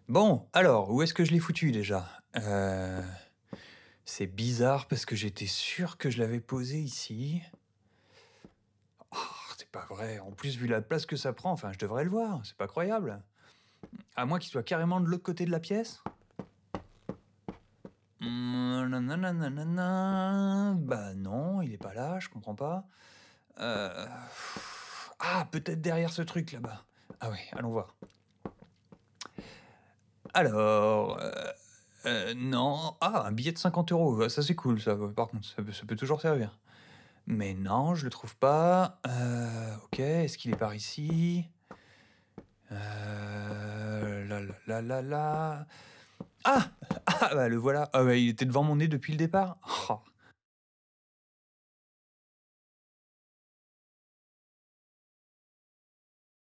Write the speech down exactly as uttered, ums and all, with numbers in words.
Bon, alors, où est-ce que je l'ai foutu déjà? Heu, c'est bizarre parce que j'étais sûr que je l'avais posé ici. Oh, c'est pas vrai. En plus, vu la place que ça prend, enfin, je devrais le voir, c'est pas croyable. À moins qu'il soit carrément de l'autre côté de la pièce? Mmh, nanananana, bah non, il est pas là, je comprends pas. Heu, ah, peut-être derrière ce truc là-bas. Ah ouais, allons voir. Alors, heu heu, non. Ah, un billet de cinquante euros. Bah, ça c'est cool ça, ouais, par contre, ça peut ça peut toujours servir. Mais non, je le trouve pas. Heu, OK, est-ce qu'il est par ici? Heu, là là là là là. Ah! Ah bah, le voilà. Ah bah, il était devant mon nez depuis le départ.